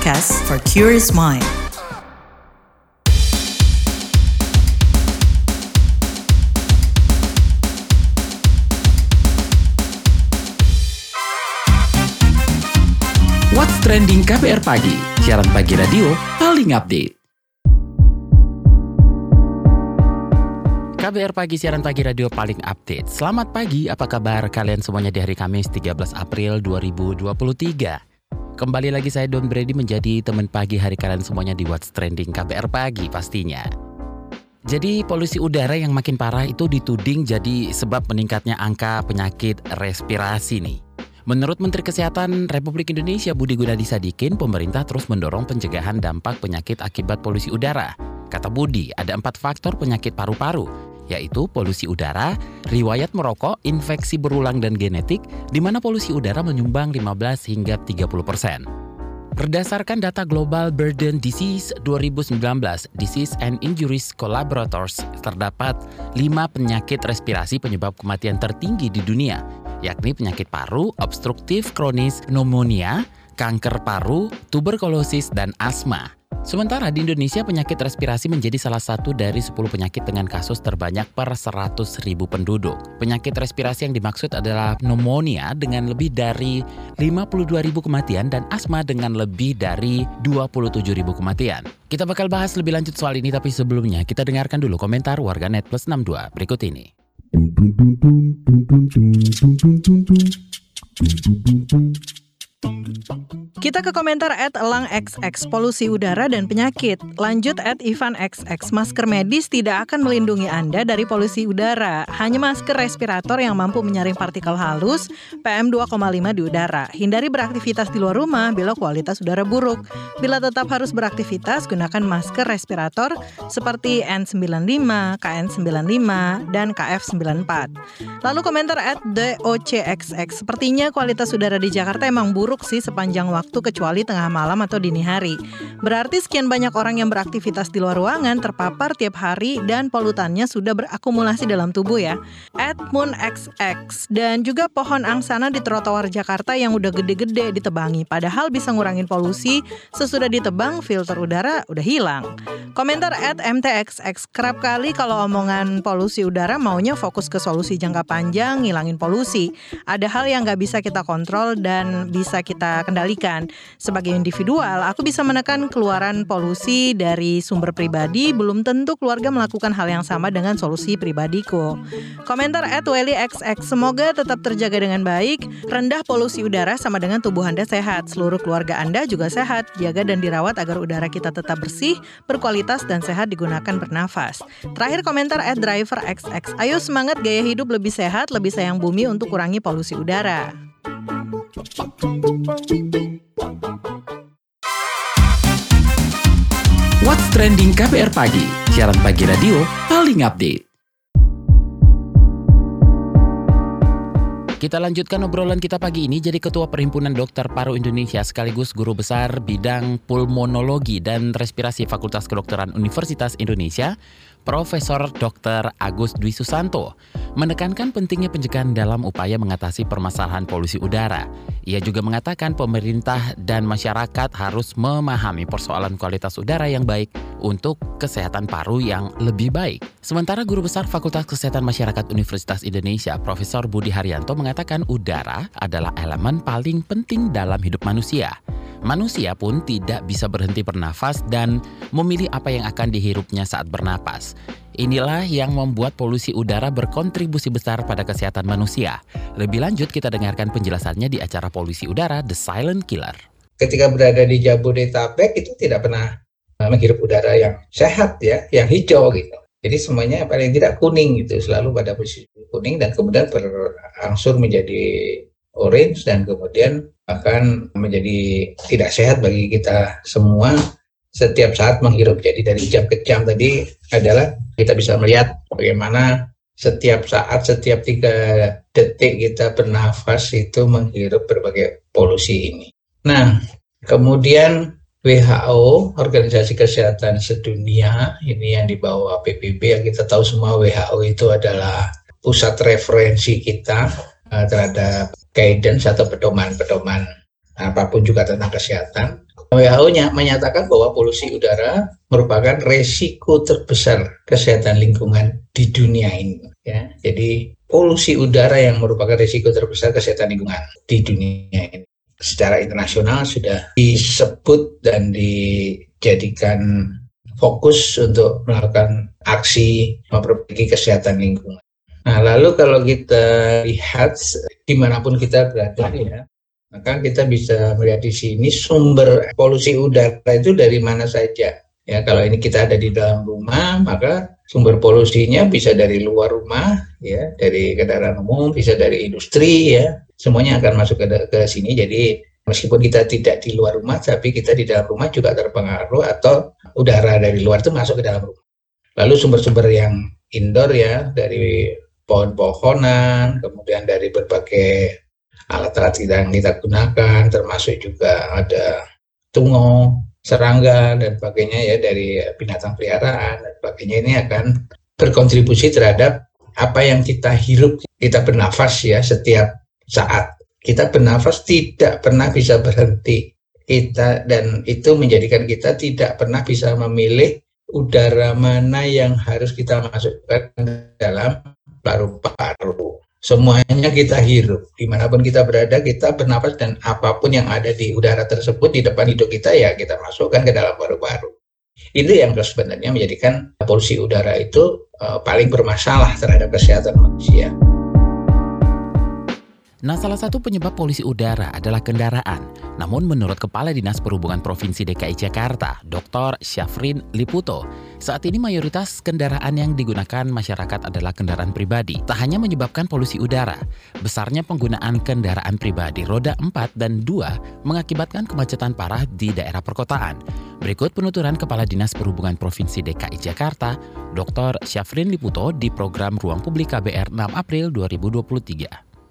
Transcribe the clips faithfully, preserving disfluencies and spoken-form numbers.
podcast for curious mind. What's Trending K B R Pagi, siaran pagi radio paling update. K B R Pagi, siaran pagi radio paling update. Selamat pagi, apa kabar kalian semuanya di hari Kamis tiga belas April dua ribu dua puluh tiga. Kembali lagi saya Don Brady menjadi teman pagi hari kalian semuanya di What's Trending K B R Pagi pastinya. Jadi polusi udara yang makin parah itu dituding jadi sebab meningkatnya angka penyakit respirasi nih. Menurut Menteri Kesehatan Republik Indonesia Budi Gunadi Sadikin, pemerintah terus mendorong pencegahan dampak penyakit akibat polusi udara. Kata Budi, ada empat faktor penyakit paru-paru, yaitu polusi udara, riwayat merokok, infeksi berulang dan genetik, di mana polusi udara menyumbang lima belas hingga tiga puluh persen. Berdasarkan data Global Burden Disease dua ribu sembilan belas, Disease and Injuries Collaborators, terdapat lima penyakit respirasi penyebab kematian tertinggi di dunia, yakni penyakit paru, obstruktif kronis, pneumonia, kanker paru, tuberkulosis, dan asma. Sementara di Indonesia penyakit respirasi menjadi salah satu dari sepuluh penyakit dengan kasus terbanyak per seratus ribu penduduk. Penyakit respirasi yang dimaksud adalah pneumonia dengan lebih dari lima puluh dua ribu kematian dan asma dengan lebih dari dua puluh tujuh ribu kematian. Kita bakal bahas lebih lanjut soal ini, tapi sebelumnya kita dengarkan dulu komentar warganet plus enam dua berikut ini. Kita ke komentar at elang X X, polusi udara dan penyakit. Lanjut at Ivan X X, masker medis tidak akan melindungi Anda dari polusi udara. Hanya masker respirator yang mampu menyaring partikel halus P M dua koma lima di udara. Hindari beraktivitas di luar rumah bila kualitas udara buruk. Bila tetap harus beraktivitas, gunakan masker respirator seperti N sembilan puluh lima, K N sembilan puluh lima, dan K F sembilan puluh empat. Lalu komentar at D O C X X, sepertinya kualitas udara di Jakarta emang buruk sih sepanjang waktu kecuali tengah malam atau dini hari. Berarti sekian banyak orang yang beraktivitas di luar ruangan terpapar tiap hari dan polutannya sudah berakumulasi dalam tubuh ya. At Moon X X, dan juga pohon angsana di trotoar Jakarta yang udah gede-gede ditebangi. Padahal bisa ngurangin polusi, sesudah ditebang filter udara udah hilang. Komentar at M T X X, kerap kali kalau omongan polusi udara maunya fokus ke solusi jangka panjang, ngilangin polusi. Ada hal yang gak bisa kita kontrol dan bisa kita kendalikan. Sebagai individual, aku bisa menekan keluaran polusi dari sumber pribadi, belum tentu keluarga melakukan hal yang sama dengan solusi pribadiku. Komentar at Welly X X, semoga tetap terjaga dengan baik. Rendah polusi udara sama dengan tubuh Anda sehat. Seluruh keluarga Anda juga sehat. Jaga dan dirawat agar udara kita tetap bersih, berkualitas dan sehat digunakan bernafas. Terakhir komentar at Driver X X, ayo semangat gaya hidup lebih sehat, lebih sayang bumi untuk kurangi polusi udara. What's Trending K B R Pagi, siaran pagi radio paling update. Kita lanjutkan obrolan kita pagi ini. Jadi Ketua Perhimpunan Dokter Paru Indonesia sekaligus Guru Besar Bidang Pulmonologi dan Respirasi Fakultas Kedokteran Universitas Indonesia, Profesor Doktor Agus Dwi Susanto, menekankan pentingnya pencegahan dalam upaya mengatasi permasalahan polusi udara. Ia juga mengatakan pemerintah dan masyarakat harus memahami persoalan kualitas udara yang baik untuk kesehatan paru yang lebih baik. Sementara Guru Besar Fakultas Kesehatan Masyarakat Universitas Indonesia, Profesor Budi Haryanto, mengatakan udara adalah elemen paling penting dalam hidup manusia. Manusia pun tidak bisa berhenti bernafas dan memilih apa yang akan dihirupnya saat bernapas. Inilah yang membuat polusi udara berkontribusi besar pada kesehatan manusia. Lebih lanjut kita dengarkan penjelasannya di acara polusi udara The Silent Killer. Ketika berada di Jabodetabek itu tidak pernah menghirup udara yang sehat ya, yang hijau gitu. Jadi semuanya paling tidak kuning gitu, selalu pada posisi kuning dan kemudian berangsur menjadi orange dan kemudian akan menjadi tidak sehat bagi kita semua setiap saat menghirup. Jadi dari jam ke jam tadi adalah kita bisa melihat bagaimana setiap saat, setiap tiga detik kita bernafas itu menghirup berbagai polusi ini. Nah, kemudian W H O, Organisasi Kesehatan Sedunia, ini yang dibawa P B B, yang kita tahu semua W H O itu adalah pusat referensi kita uh, terhadap guidance atau pedoman-pedoman apapun juga tentang kesehatan. W H O-nya menyatakan bahwa polusi udara merupakan resiko terbesar kesehatan lingkungan di dunia ini. Ya, jadi polusi udara yang merupakan resiko terbesar kesehatan lingkungan di dunia ini. Secara internasional sudah disebut dan dijadikan fokus untuk melakukan aksi memperbaiki kesehatan lingkungan. Nah, lalu kalau kita lihat dimanapun kita berada ya, maka kita bisa melihat di sini sumber polusi udara itu dari mana saja. Ya, kalau ini kita ada di dalam rumah, maka sumber polusinya bisa dari luar rumah, ya, dari kendaraan umum, bisa dari industri, ya, semuanya akan masuk ke, ke sini. Jadi meskipun kita tidak di luar rumah, tapi kita di dalam rumah juga terpengaruh atau udara dari luar itu masuk ke dalam rumah. Lalu sumber-sumber yang indoor ya, dari pohon-pohonan, kemudian dari berbagai alat-alat yang kita gunakan, termasuk juga ada tungau, serangga, dan sebagainya ya, dari binatang peliharaan dan sebagainya, ini akan berkontribusi terhadap apa yang kita hirup. Kita bernafas ya setiap saat. Kita bernafas tidak pernah bisa berhenti. Kita, dan itu menjadikan kita tidak pernah bisa memilih udara mana yang harus kita masukkan dalam paru-paru. Semuanya kita hirup, dimanapun kita berada kita bernafas, dan apapun yang ada di udara tersebut di depan hidup kita ya kita masukkan ke dalam paru-paru. Itu yang sebenarnya menjadikan polusi udara itu uh, paling bermasalah terhadap kesehatan manusia. Nah, salah satu penyebab polusi udara adalah kendaraan. Namun menurut Kepala Dinas Perhubungan Provinsi D K I Jakarta, Doktor Syafrin Liputo, saat ini mayoritas kendaraan yang digunakan masyarakat adalah kendaraan pribadi. Tak hanya menyebabkan polusi udara, besarnya penggunaan kendaraan pribadi roda empat dan dua mengakibatkan kemacetan parah di daerah perkotaan. Berikut penuturan Kepala Dinas Perhubungan Provinsi D K I Jakarta, Doktor Syafrin Liputo di program Ruang Publik K B R enam April dua ribu dua puluh tiga.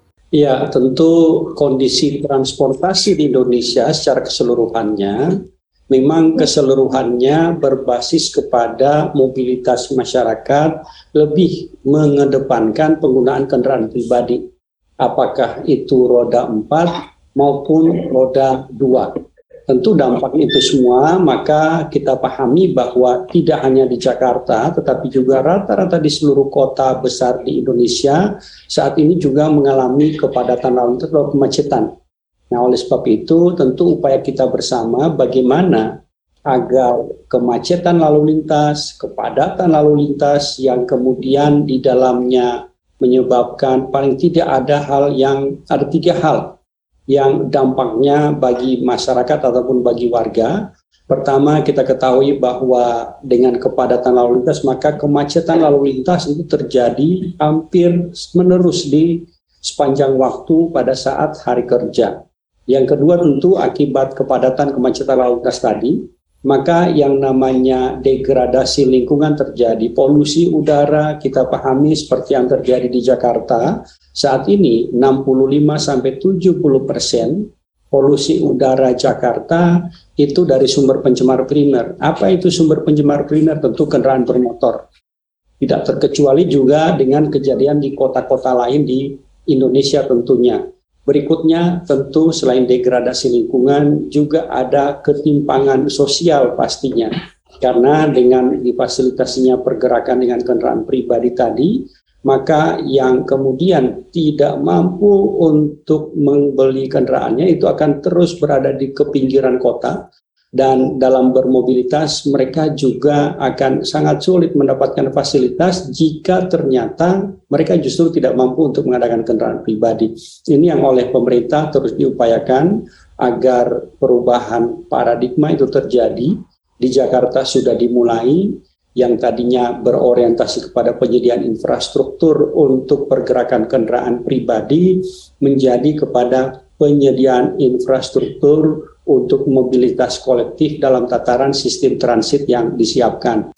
Ya, tentu kondisi transportasi di Indonesia secara keseluruhannya memang keseluruhannya berbasis kepada mobilitas masyarakat, lebih mengedepankan penggunaan kendaraan pribadi, apakah itu roda empat maupun roda dua. Tentu dampak itu semua, maka kita pahami bahwa tidak hanya di Jakarta, tetapi juga rata-rata di seluruh kota besar di Indonesia saat ini juga mengalami kepadatan lalu lintas atau kemacetan. Nah, oleh sebab itu tentu upaya kita bersama bagaimana agar kemacetan lalu lintas, kepadatan lalu lintas yang kemudian di dalamnya menyebabkan paling tidak ada hal yang, ada tiga hal yang dampaknya bagi masyarakat ataupun bagi warga. Pertama, kita ketahui bahwa dengan kepadatan lalu lintas, maka kemacetan lalu lintas itu terjadi hampir menerus di sepanjang waktu pada saat hari kerja. Yang kedua, tentu akibat kepadatan kemacetan lalu lintas tadi, maka yang namanya degradasi lingkungan terjadi. Polusi udara kita pahami seperti yang terjadi di Jakarta. Saat ini enam puluh lima sampai tujuh puluh persen polusi udara Jakarta itu dari sumber pencemar primer. Apa itu sumber pencemar primer? Tentu kendaraan bermotor. Tidak terkecuali juga dengan kejadian di kota-kota lain di Indonesia tentunya. Berikutnya tentu selain degradasi lingkungan juga ada ketimpangan sosial pastinya. Karena dengan difasilitasinya pergerakan dengan kendaraan pribadi tadi, maka yang kemudian tidak mampu untuk membeli kendaraannya itu akan terus berada di kepinggiran kota, dan dalam bermobilitas mereka juga akan sangat sulit mendapatkan fasilitas jika ternyata mereka justru tidak mampu untuk mengadakan kendaraan pribadi. Ini yang oleh pemerintah terus diupayakan agar perubahan paradigma itu terjadi. Di Jakarta sudah dimulai, yang tadinya berorientasi kepada penyediaan infrastruktur untuk pergerakan kendaraan pribadi menjadi kepada penyediaan infrastruktur untuk mobilitas kolektif dalam tataran sistem transit yang disiapkan.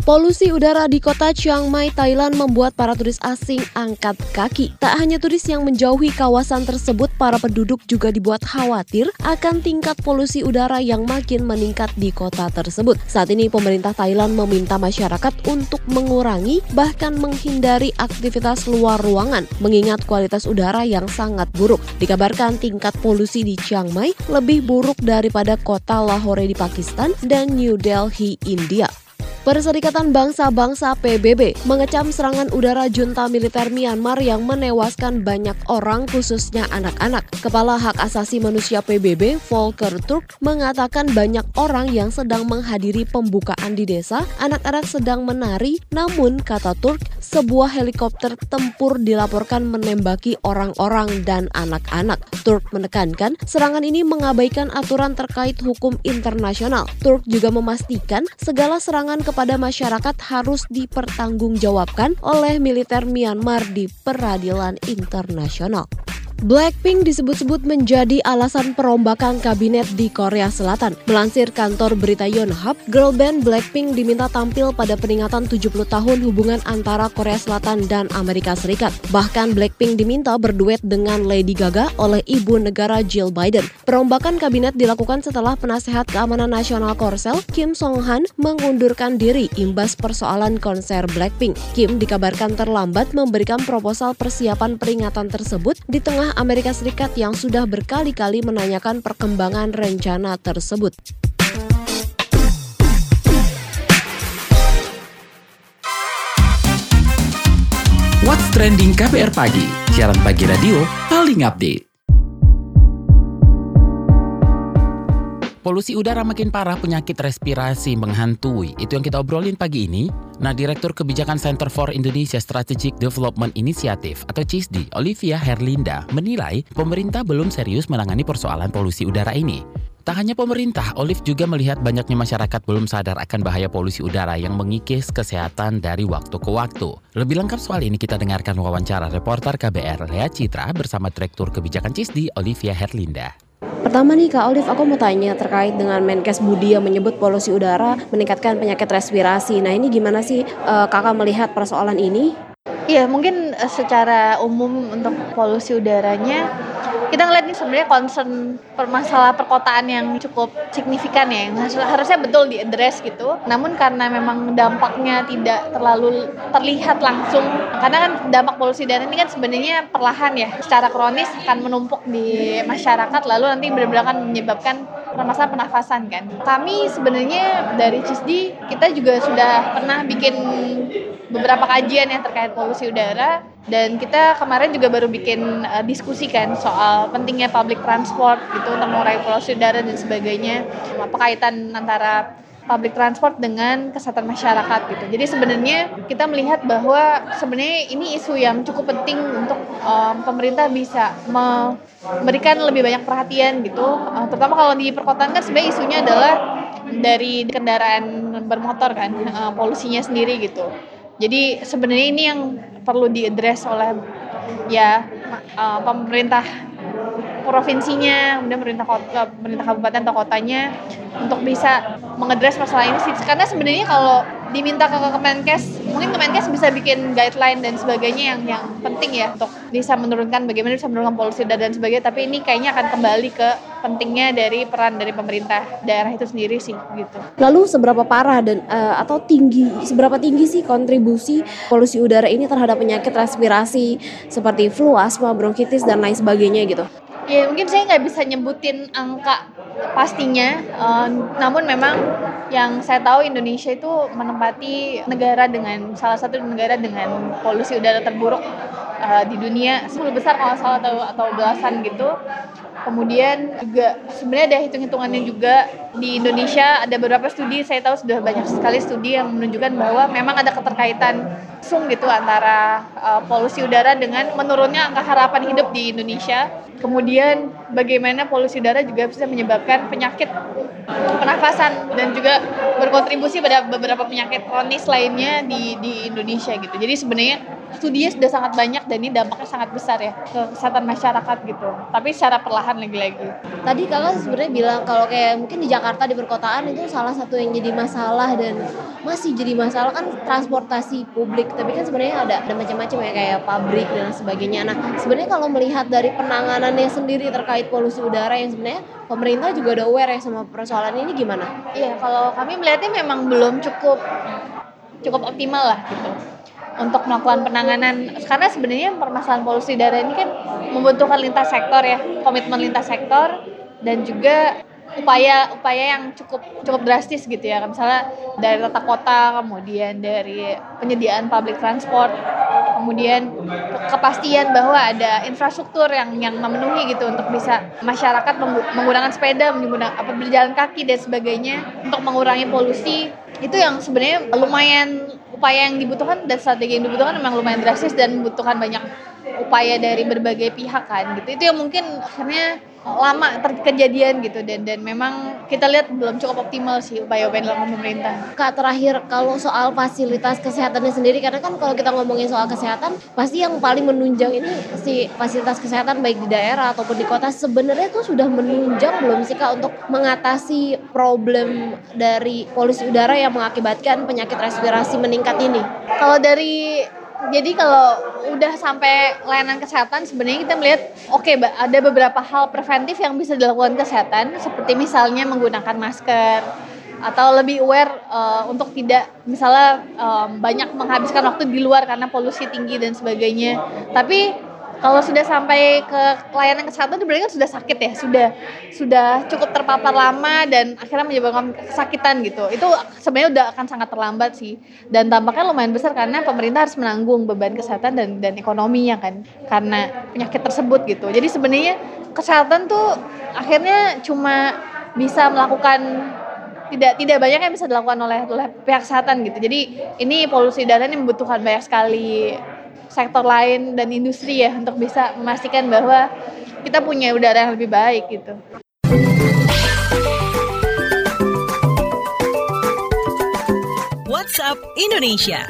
Polusi udara di kota Chiang Mai, Thailand membuat para turis asing angkat kaki. Tak hanya turis yang menjauhi kawasan tersebut, para penduduk juga dibuat khawatir akan tingkat polusi udara yang makin meningkat di kota tersebut. Saat ini pemerintah Thailand meminta masyarakat untuk mengurangi bahkan menghindari aktivitas luar ruangan mengingat kualitas udara yang sangat buruk. Dikabarkan tingkat polusi di Chiang Mai lebih buruk daripada kota Lahore di Pakistan dan New Delhi, India. Perserikatan Bangsa-Bangsa P B B mengecam serangan udara junta militer Myanmar yang menewaskan banyak orang khususnya anak-anak. Kepala Hak Asasi Manusia P B B, Volker Turk, mengatakan banyak orang yang sedang menghadiri pembukaan di desa, anak-anak sedang menari, namun kata Turk, sebuah helikopter tempur dilaporkan menembaki orang-orang dan anak-anak. Turk menekankan serangan ini mengabaikan aturan terkait hukum internasional. Turk juga memastikan segala serangan kepada pada masyarakat harus dipertanggungjawabkan oleh militer Myanmar di peradilan internasional. Blackpink disebut-sebut menjadi alasan perombakan kabinet di Korea Selatan. Melansir kantor berita Yonhap, girl band Blackpink diminta tampil pada peringatan tujuh puluh tahun hubungan antara Korea Selatan dan Amerika Serikat. Bahkan Blackpink diminta berduet dengan Lady Gaga oleh ibu negara Jill Biden. Perombakan kabinet dilakukan setelah penasehat keamanan nasional Korsel, Kim Song-han, mengundurkan diri imbas persoalan konser Blackpink. Kim dikabarkan terlambat memberikan proposal persiapan peringatan tersebut di tengah Amerika Serikat yang sudah berkali-kali menanyakan perkembangan rencana tersebut. What's Trending K B R Pagi, siaran pagi radio paling update. Polusi udara makin parah, penyakit respirasi menghantui. Itu yang kita obrolin pagi ini. Nah, Direktur Kebijakan Center for Indonesia Strategic Development Initiative atau C I S D, Olivia Herlinda, menilai pemerintah belum serius menangani persoalan polusi udara ini. Tak hanya pemerintah, Olive juga melihat banyaknya masyarakat belum sadar akan bahaya polusi udara yang mengikis kesehatan dari waktu ke waktu. Lebih lengkap soal ini kita dengarkan wawancara reporter K B R Lea Citra bersama Direktur Kebijakan C I S D, Olivia Herlinda. Pertama nih Kak Olive, aku mau tanya terkait dengan Menkes Budi yang menyebut polusi udara meningkatkan penyakit respirasi. Nah ini gimana sih uh, kakak melihat persoalan ini? Iya, mungkin uh, secara umum untuk polusi udaranya kita ngeliat ini sebenarnya concern masalah perkotaan yang cukup signifikan ya, yang harusnya betul di-address gitu. Namun karena memang dampaknya tidak terlalu terlihat langsung, karena kan dampak polusi udara ini kan sebenarnya perlahan ya, secara kronis akan menumpuk di masyarakat, lalu nanti benar-benar akan menyebabkan permasalahan pernafasan kan. Kami sebenarnya dari C I S D kita juga sudah pernah bikin beberapa kajian yang terkait polusi udara, dan kita kemarin juga baru bikin uh, diskusi kan soal pentingnya public transport gitu untuk mengurangi polusi udara dan sebagainya, apa kaitan antara public transport dengan kesehatan masyarakat gitu. Jadi sebenarnya kita melihat bahwa sebenarnya ini isu yang cukup penting untuk um, pemerintah bisa memberikan lebih banyak perhatian gitu, uh, terutama kalau di perkotaan kan sebenarnya isunya adalah dari kendaraan bermotor kan, uh, polusinya sendiri gitu. Jadi sebenarnya ini yang perlu diadres oleh ya uh, pemerintah provinsinya, kemudian pemerintah kota, pemerintah kabupaten atau kotanya untuk bisa mengadres masalah ini sih. Karena sebenarnya kalau diminta ke Kemenkes, mungkin Kemenkes bisa bikin guideline dan sebagainya yang yang penting ya untuk bisa menurunkan bagaimana bisa menurunkan polusi udara dan sebagainya. Tapi ini kayaknya akan kembali ke pentingnya dari peran dari pemerintah daerah itu sendiri sih gitu. Lalu seberapa parah dan uh, atau tinggi, seberapa tinggi sih kontribusi polusi udara ini terhadap penyakit respirasi seperti flu, asma, bronkitis dan lain sebagainya gitu? Ya mungkin saya nggak bisa nyebutin angka pastinya, uh, namun memang yang saya tahu Indonesia itu menempati negara dengan salah satu negara dengan polusi udara terburuk uh, di dunia, sepuluh besar kalau salah atau atau belasan gitu. Kemudian juga sebenarnya ada hitung-hitungannya juga di Indonesia, ada beberapa studi, saya tahu sudah banyak sekali studi yang menunjukkan bahwa memang ada keterkaitan langsung gitu antara uh, polusi udara dengan menurunnya angka harapan hidup di Indonesia. Kemudian bagaimana polusi udara juga bisa menyebabkan penyakit pernafasan dan juga berkontribusi pada beberapa penyakit kronis lainnya di di Indonesia gitu. Jadi sebenarnya studinya sudah sangat banyak dan ini dampaknya sangat besar ya ke kesehatan masyarakat gitu. Tapi secara perlahan lagi-lagi. Tadi kakak sebenarnya bilang kalau kayak mungkin di Jakarta Jakarta di perkotaan itu salah satu yang jadi masalah dan masih jadi masalah kan transportasi publik. Tapi kan sebenarnya ada ada macam-macam ya kayak pabrik dan sebagainya. Nah, sebenarnya kalau melihat dari penanganannya sendiri terkait polusi udara yang sebenarnya pemerintah juga udah aware ya sama persoalan ini gimana? Iya, kalau kami melihatnya memang belum cukup cukup optimal lah gitu untuk melakukan penanganan, karena sebenarnya permasalahan polusi udara ini kan membutuhkan lintas sektor ya, komitmen lintas sektor dan juga upaya-upaya yang cukup cukup drastis gitu ya, misalnya dari tata kota, kemudian dari penyediaan public transport, kemudian kepastian bahwa ada infrastruktur yang yang memenuhi gitu untuk bisa masyarakat menggunakan sepeda, menggunakan apa berjalan kaki dan sebagainya untuk mengurangi polusi. Itu yang sebenarnya lumayan upaya yang dibutuhkan dan strategi yang dibutuhkan memang lumayan drastis dan membutuhkan banyak upaya dari berbagai pihak kan gitu. Itu yang mungkin akhirnya lama terkejadian gitu dan dan memang kita lihat belum cukup optimal sih upaya-upaya yang dilakukan pemerintah. Kak, terakhir kalau soal fasilitas kesehatannya sendiri, karena kan kalau kita ngomongin soal kesehatan pasti yang paling menunjang ini si fasilitas kesehatan baik di daerah ataupun di kota. Sebenarnya itu sudah menunjang belum sih Kak untuk mengatasi problem dari polusi udara yang mengakibatkan penyakit respirasi meningkat ini? Kalau dari Jadi kalau udah sampai layanan kesehatan sebenarnya kita melihat oke okay, ada beberapa hal preventif yang bisa dilakukan kesehatan seperti misalnya menggunakan masker atau lebih aware uh, untuk tidak misalnya um, banyak menghabiskan waktu di luar karena polusi tinggi dan sebagainya. Tapi kalau sudah sampai ke layanan kesehatan itu berarti kan sudah sakit ya, sudah sudah cukup terpapar lama dan akhirnya menyebabkan kesakitan gitu. Itu sebenarnya udah akan sangat terlambat sih. Dan dampaknya lumayan besar karena pemerintah harus menanggung beban kesehatan dan dan ekonominya kan karena penyakit tersebut gitu. Jadi sebenarnya kesehatan tuh akhirnya cuma bisa melakukan tidak tidak banyak yang bisa dilakukan oleh, oleh pihak kesehatan gitu. Jadi ini polusi udara ini membutuhkan banyak sekali sektor lain dan industri ya untuk bisa memastikan bahwa kita punya udara yang lebih baik gitu. WhatsApp Indonesia.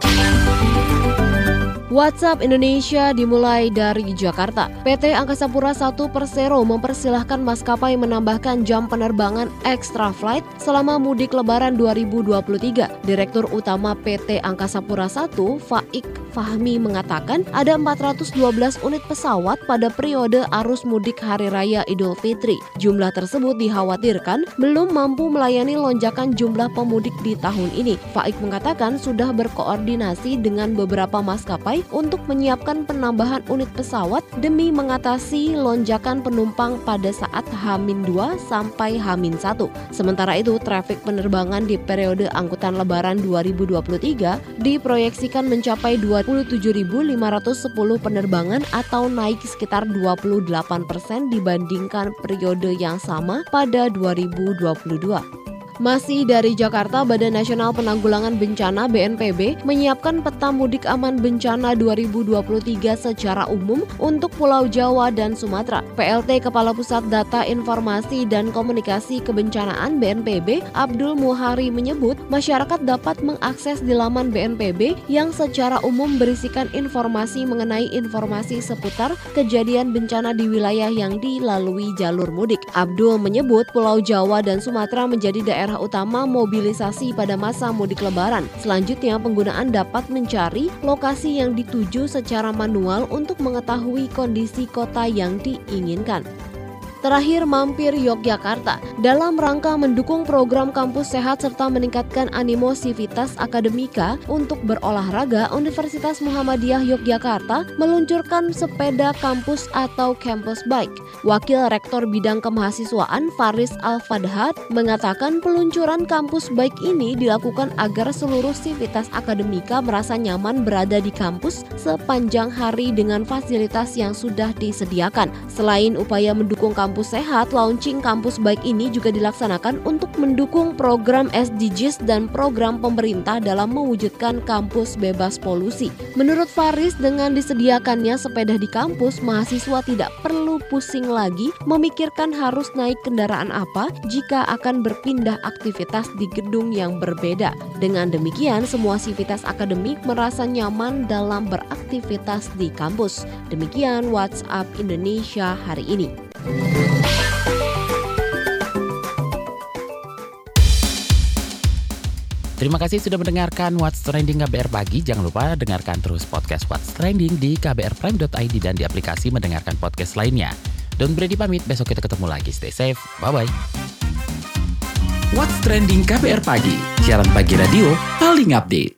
WhatsApp Indonesia dimulai dari Jakarta. P T Angkasa Pura satu Persero mempersilahkan maskapai menambahkan jam penerbangan extra flight selama mudik Lebaran dua ribu dua puluh tiga. Direktur Utama P T Angkasa Pura satu, Faik Fahmi mengatakan ada empat ratus dua belas unit pesawat pada periode arus mudik Hari Raya Idul Fitri. Jumlah tersebut dikhawatirkan belum mampu melayani lonjakan jumlah pemudik di tahun ini. Faik mengatakan sudah berkoordinasi dengan beberapa maskapai untuk menyiapkan penambahan unit pesawat demi mengatasi lonjakan penumpang pada saat H minus dua sampai H minus satu. Sementara itu, trafik penerbangan di periode angkutan Lebaran dua ribu dua puluh tiga diproyeksikan mencapai dua puluh tujuh ribu lima ratus sepuluh penerbangan atau naik sekitar dua puluh delapan persen dibandingkan periode yang sama pada dua ribu dua puluh dua. Masih dari Jakarta, Badan Nasional Penanggulangan Bencana B N P B menyiapkan peta mudik aman bencana dua ribu dua puluh tiga secara umum untuk Pulau Jawa dan Sumatera. P L T Kepala Pusat Data Informasi dan Komunikasi Kebencanaan B N P B, Abdul Muhari menyebut masyarakat dapat mengakses di laman B N P B yang secara umum berisikan informasi mengenai informasi seputar kejadian bencana di wilayah yang dilalui jalur mudik. Abdul menyebut Pulau Jawa dan Sumatera menjadi daerah utama mobilisasi pada masa mudik Lebaran. Selanjutnya, penggunaan dapat mencari lokasi yang dituju secara manual untuk mengetahui kondisi kota yang diinginkan. Terakhir, mampir Yogyakarta. Dalam rangka mendukung program kampus sehat serta meningkatkan animo sivitas akademika untuk berolahraga, Universitas Muhammadiyah Yogyakarta meluncurkan sepeda kampus atau campus bike. Wakil Rektor Bidang Kemahasiswaan Faris Al-Fadhat mengatakan peluncuran kampus bike ini dilakukan agar seluruh sivitas akademika merasa nyaman berada di kampus sepanjang hari dengan fasilitas yang sudah disediakan. Selain upaya mendukung kampus Kampus Sehat, launching kampus baik ini juga dilaksanakan untuk mendukung program S D Gs dan program pemerintah dalam mewujudkan kampus bebas polusi. Menurut Faris, dengan disediakannya sepeda di kampus, mahasiswa tidak perlu pusing lagi memikirkan harus naik kendaraan apa jika akan berpindah aktivitas di gedung yang berbeda. Dengan demikian, semua sivitas akademik merasa nyaman dalam beraktivitas di kampus. Demikian WhatsApp Indonesia hari ini. Terima kasih sudah mendengarkan What's Trending K B R Pagi. Jangan lupa dengarkan terus podcast What's Trending di k b r prime dot i d dan di aplikasi mendengarkan podcast lainnya. Don Brady pamit, besok kita ketemu lagi. Stay safe, bye-bye. What's Trending K B R Pagi, siaran pagi radio paling update.